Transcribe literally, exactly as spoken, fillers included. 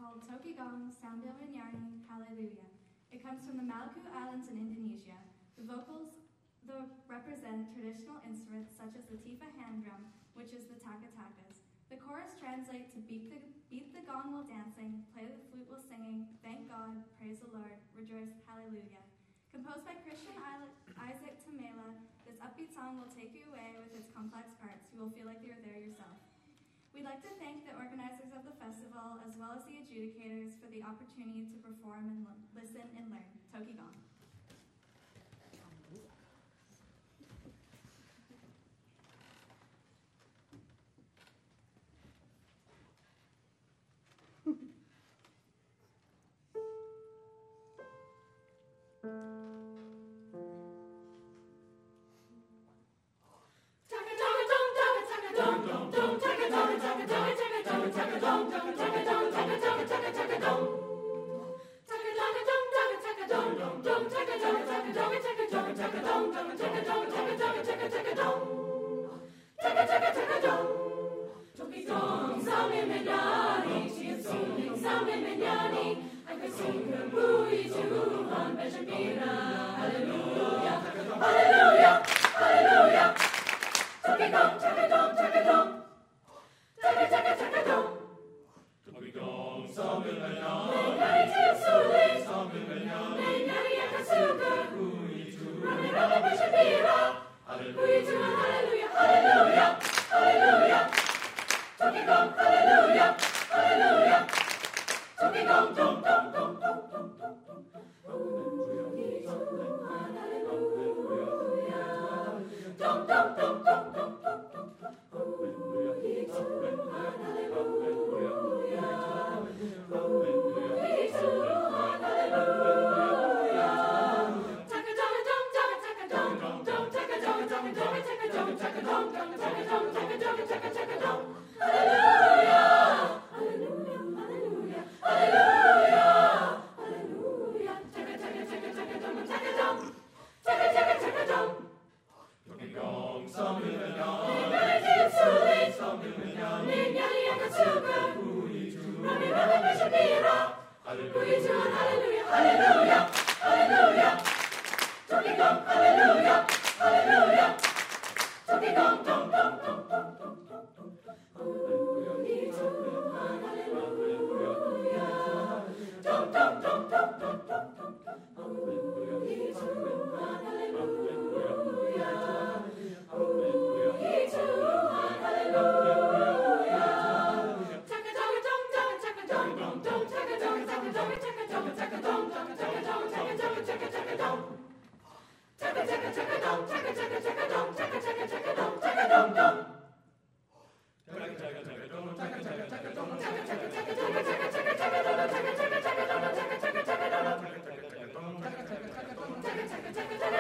called Tokigong Sambil Menyani Hallelujah. It comes from the Maluku Islands in Indonesia. The vocals the represent traditional instruments such as the tifa hand drum, which is the taka-takas. The chorus translates to beat the, beat the gong while dancing, play the flute while singing, thank God, praise the Lord, rejoice, hallelujah. Composed by Christian Isaac Tamela, this upbeat song will take you away with its complex parts. You will feel like you're there yourself. We'd like to thank the organizers of the festival, as well as the adjudicators, for the opportunity to perform and listen and learn. Tokigong. Taka taka